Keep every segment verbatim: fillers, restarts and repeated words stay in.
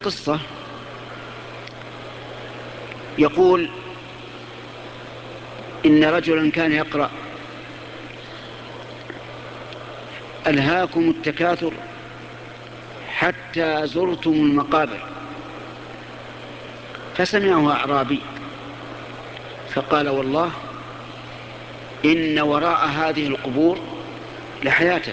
قصة يقول إن رجلا كان يقرأ: ألهاكم التكاثر حتى زرتم المقابر. فسمعه أعرابي فقال: والله إن وراء هذه القبور لحياة،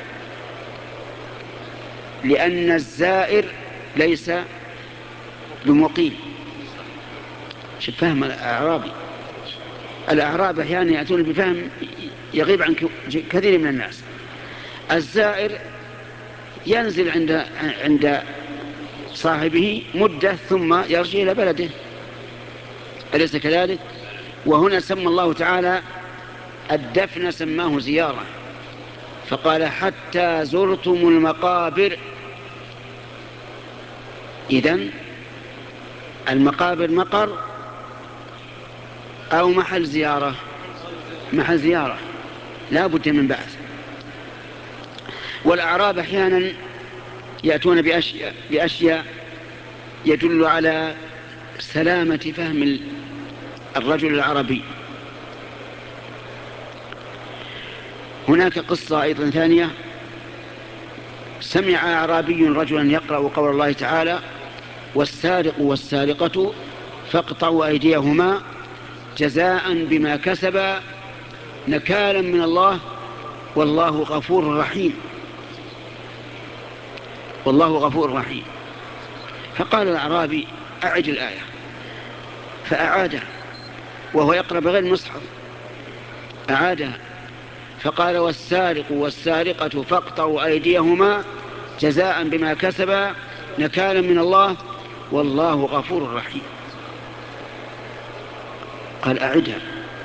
لأن الزائر ليس بمقيم. شوف فهم الأعرابي. الأعراب أحيانا يأتون بفهم يغيب عن كثير من الناس. الزائر ينزل عند عند صاحبه مدة ثم يرجع إلى بلده، أليس كذلك؟ وهنا سمى الله تعالى الدفن سماه زيارة، فقال: حتى زرتم المقابر. إذن المقابر مقر أو محل زيارة؟ محل زيارة، لا بد من بعث. والأعراب أحيانا يأتون بأشياء, بأشياء يدل على سلامة فهم الرجل العربي. هناك قصة أيضا ثانية: سمع أعرابي رجلا يقرأ قول الله تعالى: والسارق والسارقة فاقطعوا أيديهما جزاء بما كسبا نكالا من الله والله غفور رحيم. والله غفور رحيم. فقال الأعرابي: أعد الآية. فأعادها وهو يقرأ بغير المصحف، أعادها فقال: والسارق والسارقة فاقطعوا أيديهما جزاء بما كسبا نكالا من الله والله غفور رحيم. قال: أعدها.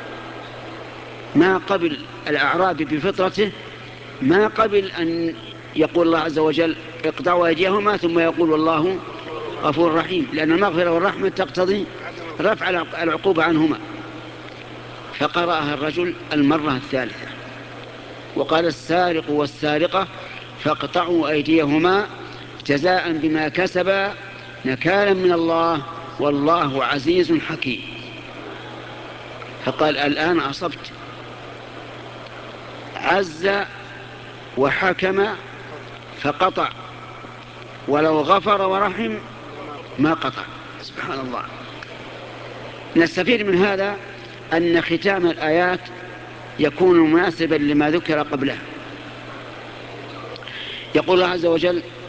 ما قبل الأعرابي بفطرته، ما قبل أن يقول الله عز وجل: اقطعوا أيديهما ثم يقول والله غفور رحيم، لأن المغفرة والرحمة تقتضي رفع العقوبة عنهما. فقرأها الرجل المرة الثالثة وقال: السارق والسارقة فاقطعوا أيديهما جزاء بما كسبا نكالا من الله والله عزيز حكيم. فقال: الآن أصبت. عز وحكم فقطع، ولو غفر ورحم ما قطع. سبحان الله. نستفيد من هذا أن ختام الآيات يكون مناسبا لما ذكر قبله. يقول الله عز وجل: